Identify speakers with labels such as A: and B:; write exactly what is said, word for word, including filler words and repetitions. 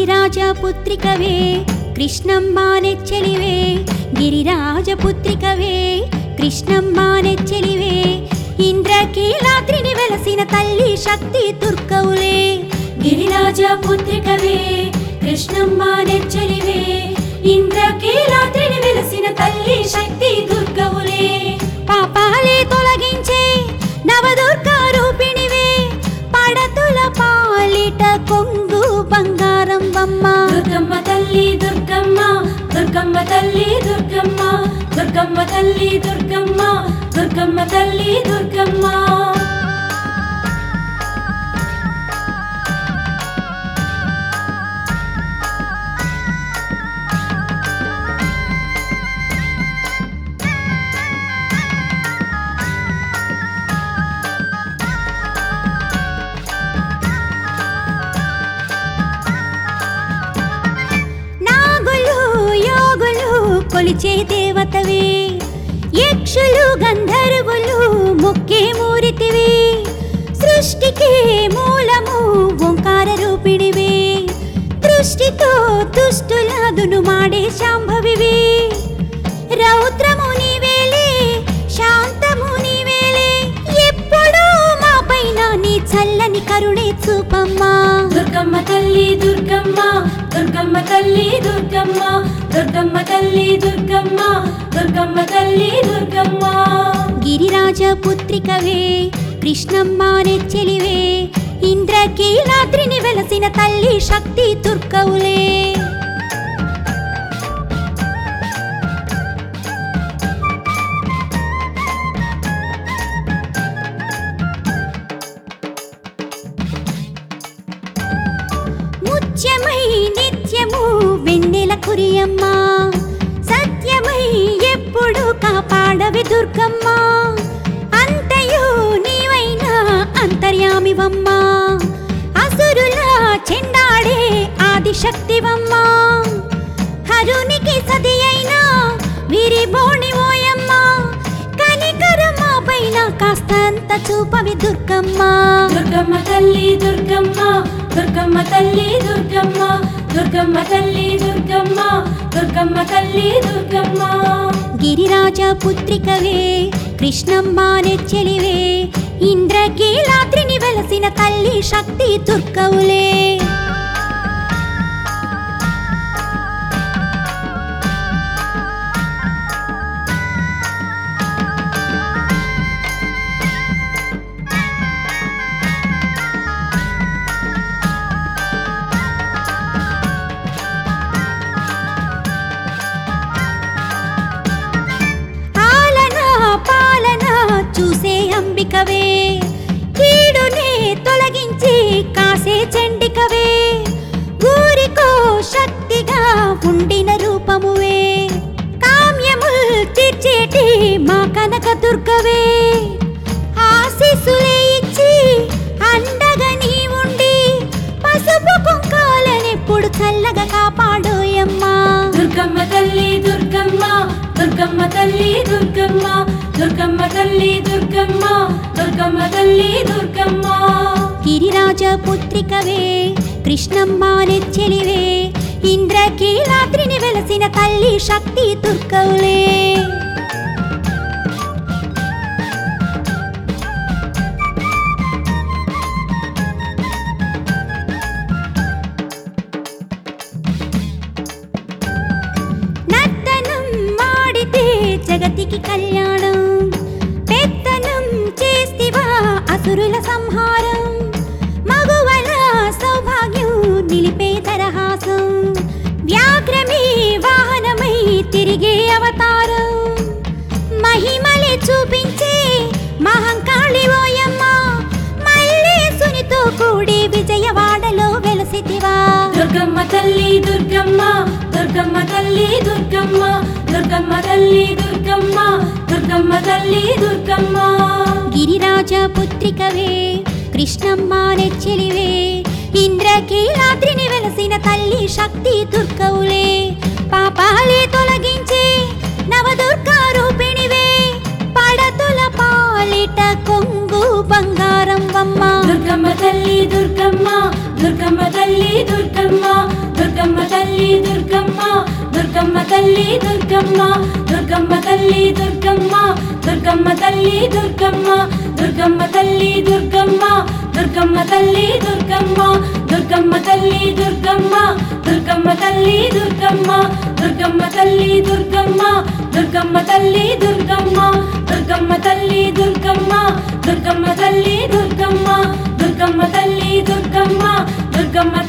A: గిరిరాజపుత్రికవే కృష్ణమ్మ నెచ్చెలివే గిరిరాజపుత్రికవే కృష్ణమ్మ నెచ్చెలివే ఇంద్రకీలాద్రిని వెలసిన తల్లి శక్తి దుర్గవులే
B: గిరిరాజపుత్రికవే కృష్ణమ్మ నెచ్చెలివే ఇంద్రకీలాద్రిని వెలసిన తల్లి శక్తి దుర్గవులే
A: పాపాలే తొలగించే నవదుర్గా రూపిణివే పడతుల పాలిట కొంగు బంగారం బమ్మ
B: దుర్గమ్మ తల్లి దుర్గమ్మ దుర్గమ్మ తల్లి దుర్గమ్మ దుర్గమ్మ తల్లి దుర్గమ్మ దుర్గమ్మ తల్లి దుర్గమ్మ
A: కొలిచే దేవతవే యక్షులు గంధర్వులు మొక్కే మూరితివే సృష్టికి మూలము ఓంకార రూపిణివే దృష్టితో దుష్టులాదును మాడే శాంభవివే రౌద్రము నీవేలే శాంతము నీవేలే ఎప్పుడూ మా పైన నీ చల్లని కరుణే చూపమ్మా
B: దుర్గమ్మ తల్లి దుర్గమ్మ దుర్గమ్మ తల్లి దుర్గమ్మ దుర్గమ్మ తల్లి దుర్గమ్మ దుర్గమ్మ తల్లి దుర్గమ్మ
A: గిరిరాజపుత్రికవే కృష్ణమ్మ నెచ్చెలివే ఇంద్రకీలాద్రిని వెలసిన తల్లి శక్తి దుర్గవులే ముత్యమై నిత్యము వెన్నెల కురియమ్మ సత్యమై ఎప్పుడు కాపాడవి దుర్గమ్మ అంతయు నీవైనా అంతర్యామివమ్మ అసురుల చెండాడే ఆదిశక్తివమ్మ హరునికి సతి అయినా వీరి బోణివోయమ్మ కనికరమ్మ పైన కాస్తంత చూపవి దుర్గమ్మ
B: దుర్గమ్మ తల్లి దుర్గమ్మ దుర్గమ్మ తల్లి దుర్గమ్మ దుర్గమ్మ తల్లి దుర్గమ్మ దుర్గమ్మ తల్లి దుర్గమ్మ
A: గిరిరాజపుత్రికవే కృష్ణమ్మ నెచ్చెలివే ఇంద్రకీలాద్రిని వెలసిన తల్లి శక్తి దుర్గవులే చూసే అంబికవే కీడునే తొలగించి కాసే చండికవే ఊరికో శక్తిగా ఉండిన రూపమువే కామ్యముల్ తీర్చేటి మా కనక దుర్గవే ఆశీస్సులే ఇచ్చి అండగా నీ ఉండి పసుపు కుంకాలనెప్పుడు చల్లగా కాపాడోయమ్మా
B: దుర్గమ్మ తల్లి దుర్గమ్మ దుర్గమ్మ తల్లి దుర్గమ్మ దుర్గమ్మ తల్లి దుర్గమ్మ దుర్గమ్మ తల్లి దుర్గమ్మ
A: గిరిరాజపుత్రికవే కృష్ణమ్మ నెచ్చెలివే ఇంద్రకీలాద్రిని వెలసిన తల్లి శక్తి దుర్గవులే జగతికి కళ్యాణం పెత్తనం చేస్తివా అసురుల సంహారం మగువల సౌభాగ్యం నిలిపే తరహాసం వ్యాఘ్రమే వాహనమై తిరిగే అవతారం మహిమలే చూపించే మహంకాళి ఓయమ్మ మల్లేశునితో కూడి విజయవాడలో వెలసితివా
B: దుర్గమ్మ తల్లి దుర్గమ్మ దుర్గమ్మ తల్లి దుర్గమ్మ దుర్గమ్మ తల్లి దుర్గమ్మ దుర్గమ్మ తల్లి దుర్గమ్మ
A: గిరిరాజపుత్రికవే కృష్ణమ్మ నెచ్చెలివే ఇంద్రకీలాద్రిని వెలసిన తల్లి శక్తి దుర్గవులే పాపాలే తొలగించే నవదుర్గా రూపిణివే పడతుల పాలిట కొంగు బంగారం వమ్మ
B: దుర్గమ్మ తల్లి దుర్గమ్మ దుర్గమ్మ తల్లి దుర్గమ్మ తల్లి దుర్గమ్మ దుర్గమ్మ తల్లి దుర్గమ్మ దుర్గమ్మ తల్లి దుర్గమ్మ దుర్గమ్మ తల్లి దుర్గమ్మ దుర్గమ్మ తల్లి దుర్గమ్మ దుర్గమ్మ తల్లి దుర్గమ్మ దుర్గమ్మ తల్లి దుర్గమ్మ దుర్గమ్మ తల్లి దుర్గమ్మ దుర్గమ్మ తల్లి దుర్గమ్మ దుర్గమ్మ తల్లి దుర్గమ్మ దుర్గమ్మ తల్లి దుర్గమ్మ దుర్గమ్మ తల్లి దుర్గమ్మ దుర్గమ్మ